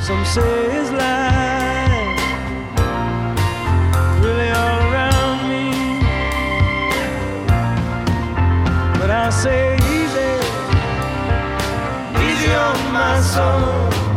some say is life, really all around me. But I say easy, easy on my soul.